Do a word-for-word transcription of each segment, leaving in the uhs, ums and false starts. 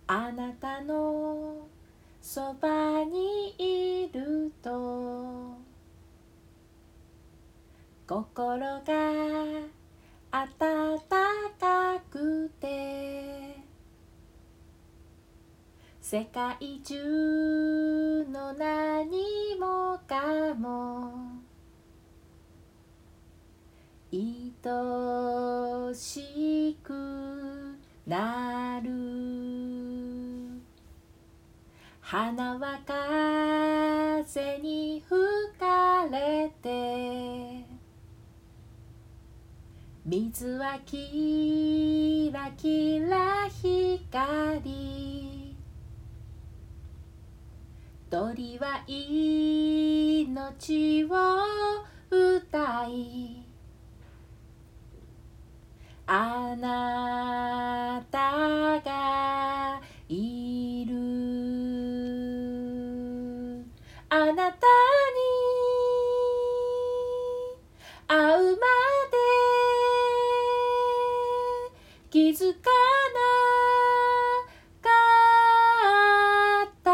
あなたのそばにいると心が温かくて世界中の何もかも愛しくなる。花は風に吹かれて水はキラキラ光鳥は命を歌いあなたがいるあなたに会うまで気づかなかった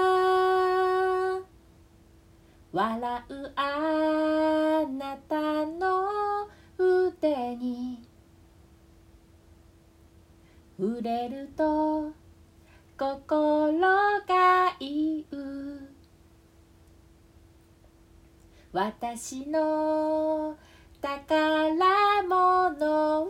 笑うあなたの腕に触れると心が言う私の宝物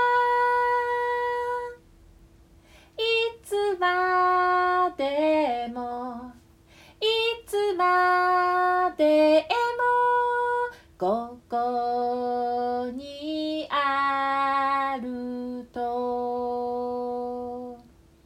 はいつまでもいつまでもここにあると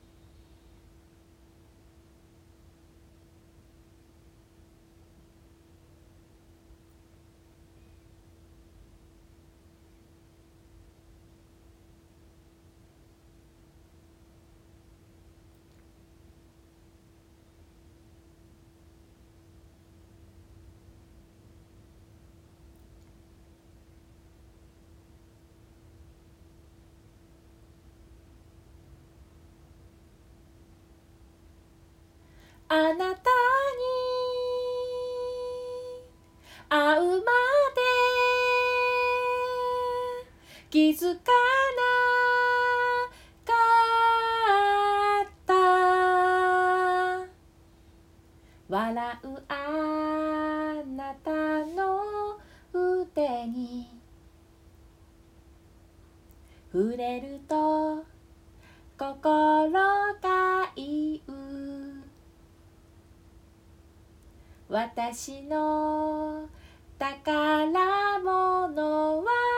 あなたに会うまで気づかなかった笑うあなたの腕に触れると心が言う私の宝物は